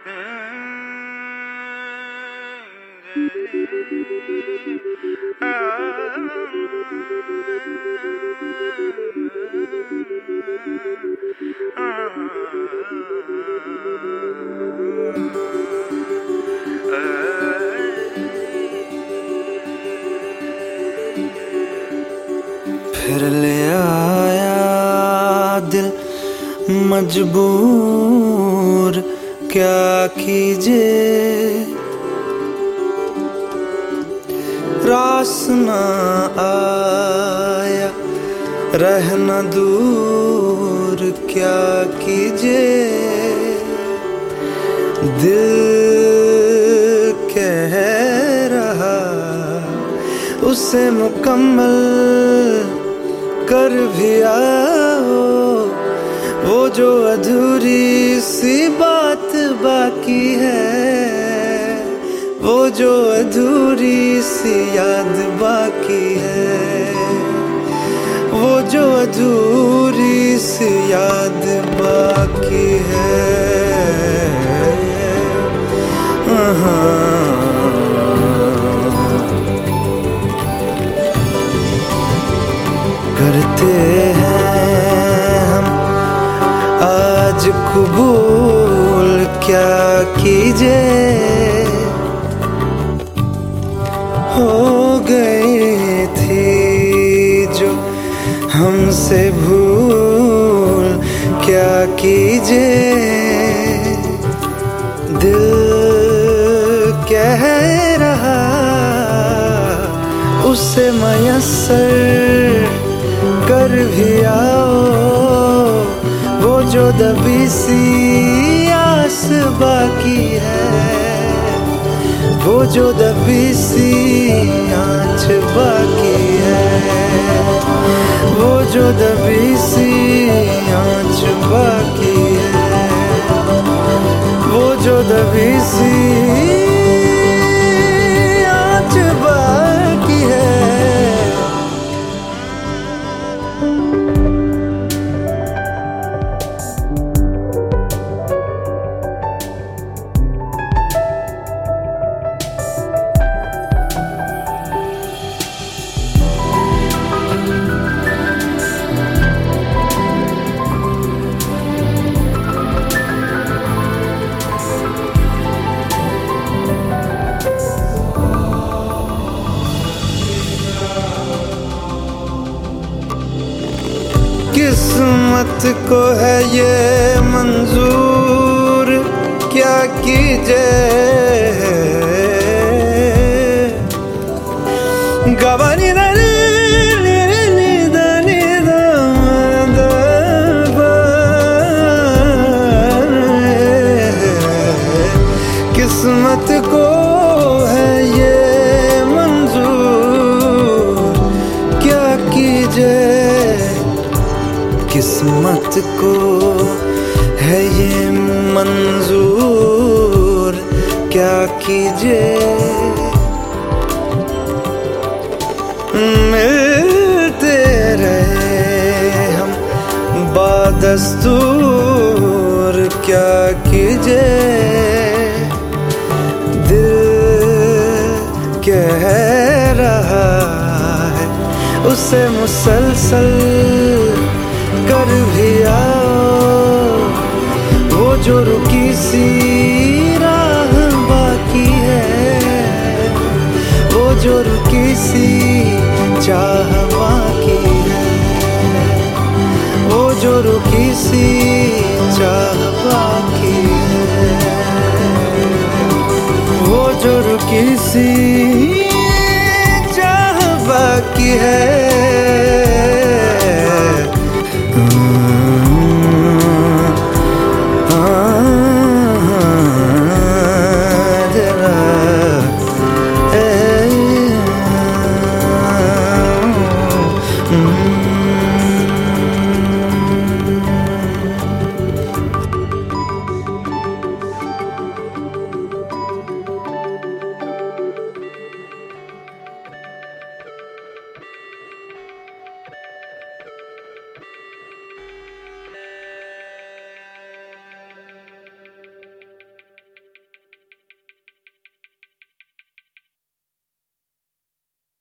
फिर ले आया दिल मजबूर, क्या कीजिए रास न आया रहना दूर, क्या कीजिए दिल कह रहा उसे मुकम्मल कर भी आओ, वो जो अधूरी सी बात बाकी है, वो जो अधूरी सी याद बाकी है, वो जो अधूरी सी याद बाकी है। करते हैं हम आज कबूल, क्या कीजिए हो गई थी जो हमसे भूल, क्या कीजिए दिल कह रहा उसे मयस्सर कर भी आओ, वो जो दबी सी आस बाकी है, वो जो दबी सी आँच बाकी है, वो जो दबी सी आँच बाकी है, वो जो दबी सी आँच बाकी है। किस्मत को है ये मंजूर, क्या कीजिए गवानी किस्मत को है ये मंजूर, क्या कीजिए किस्मत को है ये मंजूर, क्या कीजिए मिलते रहे हम बादस्तूर, क्या कीजिए दिल कह रहा है उसे मुसलसल कर भी आओ, वो जो रुकी सी राह बाकी है, वो जो रुकी सी चाह बाकी है, वो जो रुकी सी चाह बाकी है, वो जो रुकी सी चाह बाकी है।